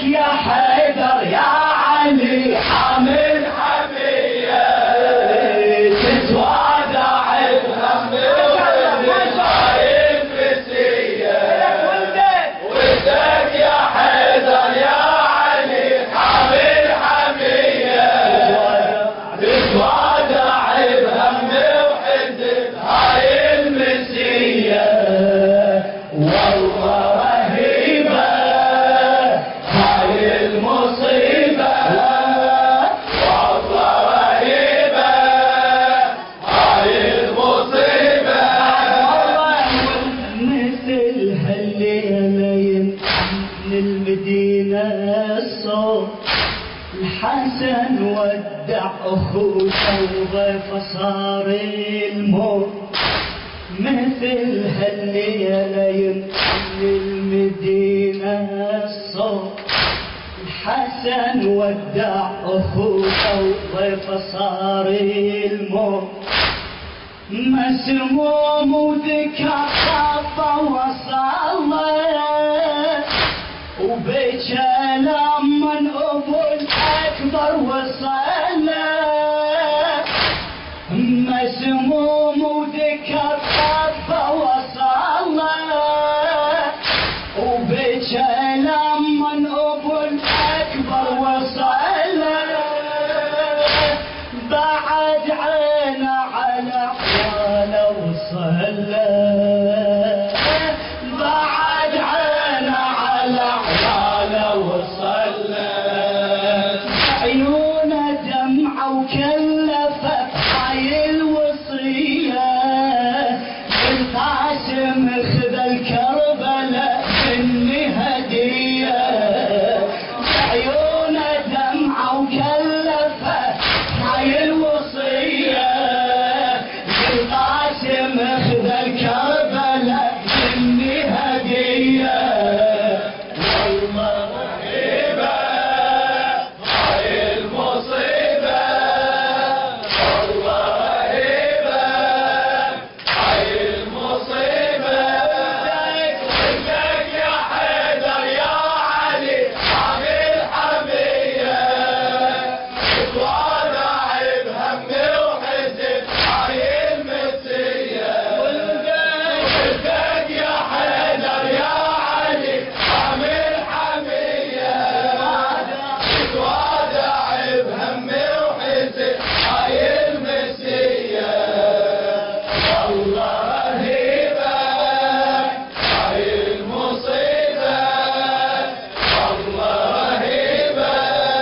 يا حيدر يا علي حامل حمية تتوادع الهم وهاي الفسية ولدك يا حيدر يا علي حامل حمية تتوادع الهم وحزن هاي المسية والله رهيبة هاي المصيبة والله رهيبة هاي المصيبة مثل هالليلين من المدينة الصوت الحسن ودع أخوته وضيف صار الموت مثل هالليلين من المدينة الصوت الحسن ودع أخوته وضيف صار الموت مسموم وذكى خطه وصله وبكى لما أبو الأكبر وصله مسموم وذكى خطه وصله وبكى لما أبو الأكبر وصله بعد عينه على حواله وصله بعد عينه على حواله وصله عيونه دمعه وكلفت هاي الوصيه القاسم خذ الكربلاء مني هديه عيونه دمعه وكلفت هاي الوصيه القاسم خذ الكربلاء مني هديه والله رهيبه هاي المصيبه والله رهيبه هاي المصيبه ولدك يا حيدر يا علي حامل حميه تتوادع بهم وحزن هاي المسيه ولدك يا حيدر يا علي حامل حميه تتوادع بهم وحزن هاي المسيه والله رهيبه هاي المصيبه والله رهيبه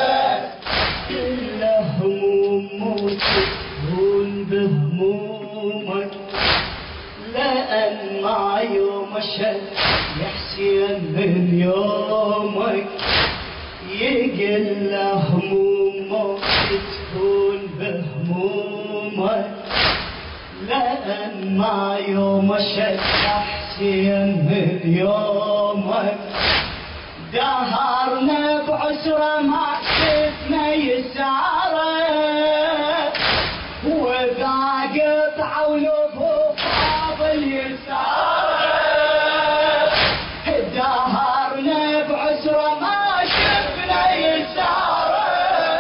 كل همومك تهون بهمومك لأن مع يوم شد يحسين من يومك يقل همومك تهون بهمومك لأن مع يوم شد يحسين من يومك دهرنا بعسرة ما شفنا يساره وذا قطع ولبه فاضل يساره دهرنا بعسرة ما شفنا يساره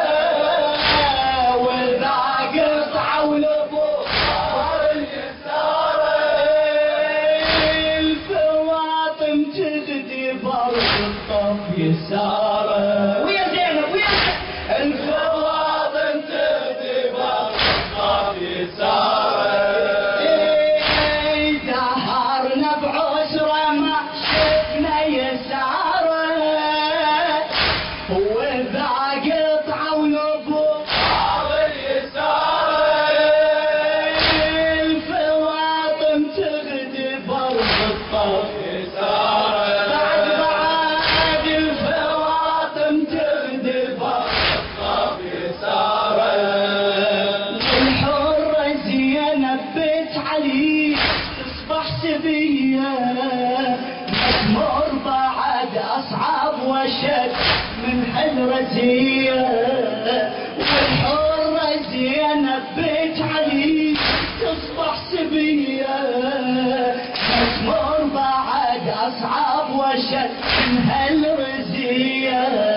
وذا قطع ولبه فاضل يساره الفواطم تغدي برد الطف يساره ويا زينب ويا الفواطم تغدي برد الطف يساره دهرنا بعسره ما شفنا يساره وذا قطع ولبه فاضل يساره الفواطم تغدي برد الطف يساره بعد الفواطم تغدي برد الطف يساره الحرة زينب بيت علي تصبح سبيه مسمور بعد اصعب وشد من هالرزيه والحرة زينب بيت علي تصبح سبيه مسمور بعد اصعب وشد من هالرزيه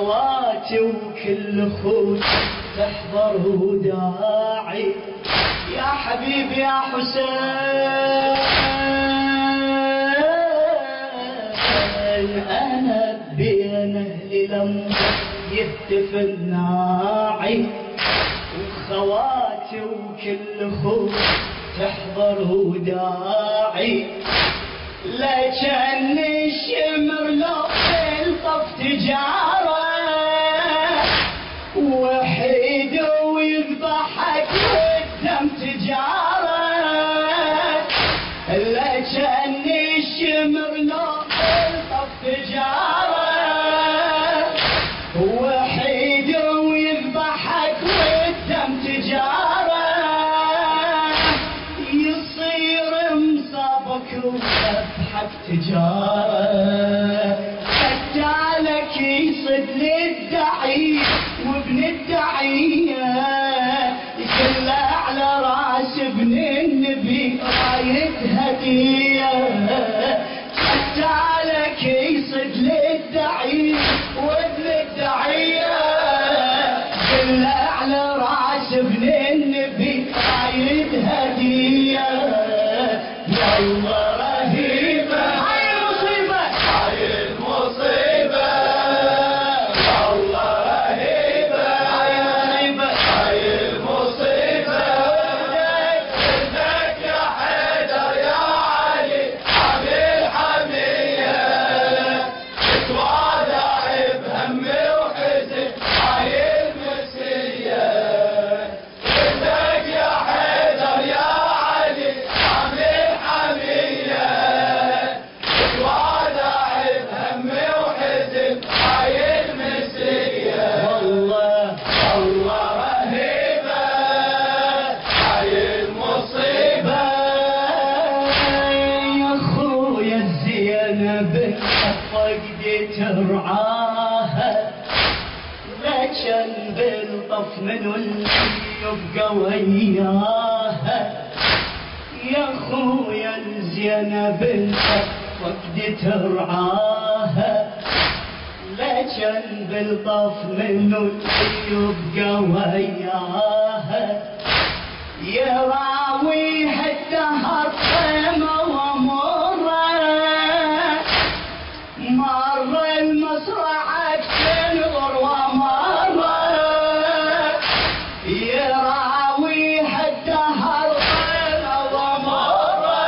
وخواتي وكل خوت تحضر وداعي يا حبيبي يا حسين أنا بين أهلي لما يهتف الناعي وخواتي وكل خوت تحضر وداعي لا كان الشمر لو الطف تجاره وحيد ويذبحك والدم تجاره لا كان الشمر لو الطف تجاره وحيد ويذبحك والدم تجاره يصير مصابك وذبحك تجاره حتى لك يصد للدعي وابن الدعيه يكل على راس ابن النبي راية هديه حتى لك يصد للدعي وابن الدعيه يكل على راس ابن النبي راية هديه والله رهيبه هاي المصيبه هاي المصيبة والله رهيبة هاي المصيبه هاي المصيبة بدك يا حيدر يا علي حمي الحمية تتوادع بهم وحزن هاي المسية بدك يا حيدر يا علي حمي الحمية تتوادع بهم وحزن هاي المسية والله والله رهيبة هاي المصيبة يا خويا الزينب فقدي ترعاها لكن بالطف من اللي يبقى وياها يا خويا الزينب فقدي ترعاها لكن بالطف من اللي يبقى وياها يراويها الدهر قيمة ومرة مر المصرعة تنظر ومرة يراويها الدهر قيمة ومرة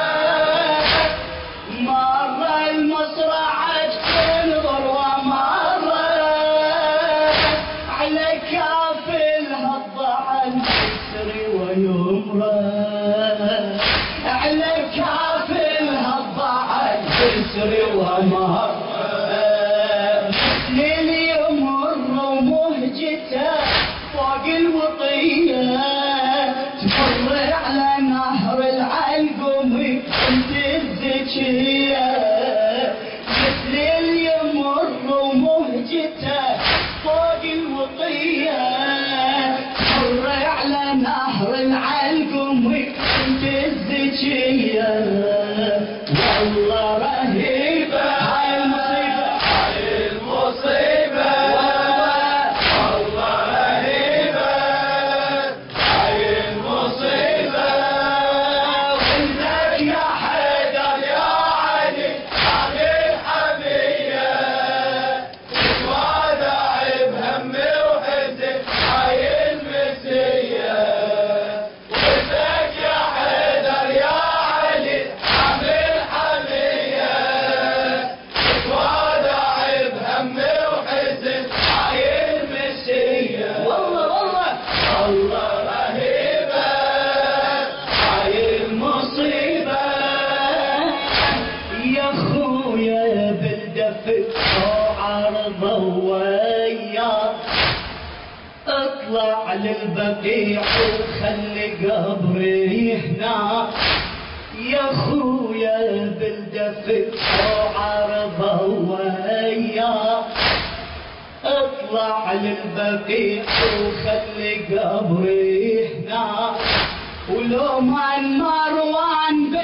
مر المصرعة تنظر ومرة على كافلها الضعن يسري ويمرى على كافلها الضعن يسري ومرى مثل اليمر ومهجته فوق الوطية تمر على نهر العلقم انت الزكية مثل اليمر ومهجته فوق الوطية تمر على نهر العلقم انت الزكية والله رهيبة هاي المصيبة هاي المصيبة والله رهيبة هاي المصيبة بدك يا حيدر يا علي حمي الحمية تتوادع بهم وحزن هاي المسية بدك يا حيدر يا علي حمي الحمية تتوادع بهم وحزن هاي المسية والله والله والله رهيبة هاي المصيبة يا خويا بالدفء وعرضه وياه اطلع للبقيع وخلي قبري هنا يا خويا بالدفء وعرضه وياه اطلع للبقيع وخلي قبري هنا ولو ما مروان